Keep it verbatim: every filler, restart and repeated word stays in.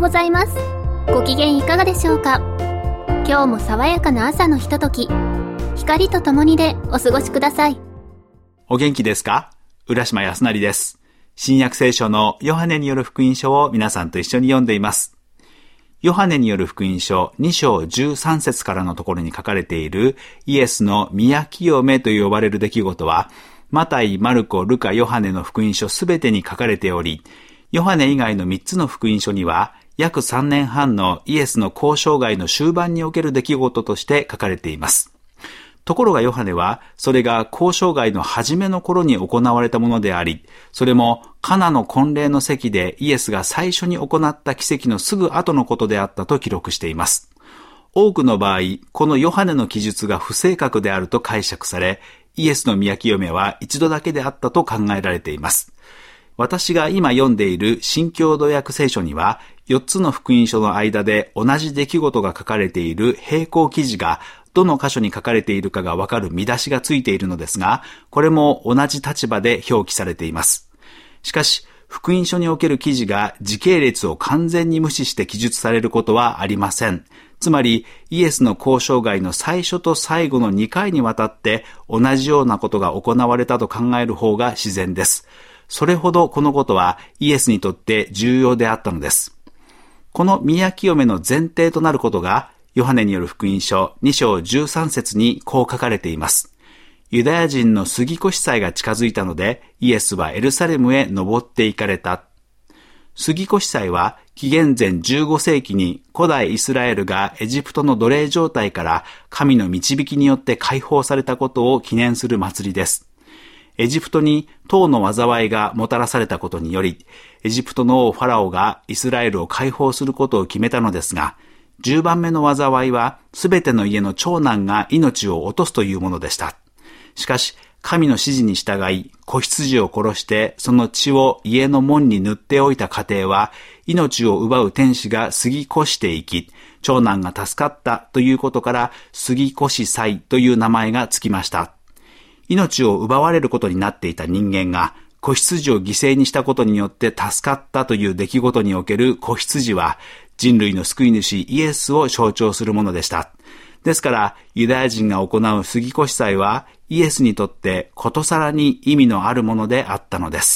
ございます。ご機嫌いかがでしょうか。今日も爽やかな朝のひととき、光とともにでお過ごしください。 お元気ですか？浦島康成です。新約聖書のヨハネによる福音書を皆さんと一緒に読んでいます。ヨハネによる福音書に章じゅうさん節からのところに書かれているイエスの宮清めと呼ばれる出来事は、マタイ、マルコ、ルカ、ヨハネの福音書すべてに書かれており、ヨハネ以外のみっつの福音書には、約さんねんはんのイエスの交渉外の終盤における出来事として書かれています。ところがヨハネは、それが交渉外の初めの頃に行われたものであり、それもカナの婚礼の席でイエスが最初に行った奇跡のすぐ後のことであったと記録しています。多くの場合、このヨハネの記述が不正確であると解釈され、イエスの宮清めは一度だけであったと考えられています。私が今読んでいる新共同訳聖書には、よっつの福音書の間で同じ出来事が書かれている並行記事がどの箇所に書かれているかがわかる見出しがついているのですが、これも同じ立場で表記されています。しかし、福音書における記事が時系列を完全に無視して記述されることはありません。つまり、イエスの交渉外の最初と最後のにかいにわたって同じようなことが行われたと考える方が自然です。それほどこのことはイエスにとって重要であったのです。この宮清めの前提となることが、ヨハネによる福音書に章じゅうさん節にこう書かれています。ユダヤ人の杉越祭が近づいたので、イエスはエルサレムへ登って行かれた。杉越祭は紀元前じゅうご世紀に古代イスラエルがエジプトの奴隷状態から神の導きによって解放されたことを記念する祭りです。エジプトに塔の災いがもたらされたことにより、エジプトの王ファラオがイスラエルを解放することを決めたのですが、じゅうばんめの災いはすべての家の長男が命を落とすというものでした。しかし、神の指示に従い、子羊を殺してその血を家の門に塗っておいた家庭は、命を奪う天使が過ぎ越していき、長男が助かったということから、過ぎ越し祭という名前がつきました。命を奪われることになっていた人間が、子羊を犠牲にしたことによって助かったという出来事における子羊は、人類の救い主イエスを象徴するものでした。ですから、ユダヤ人が行う杉越祭は、イエスにとってことさらに意味のあるものであったのです。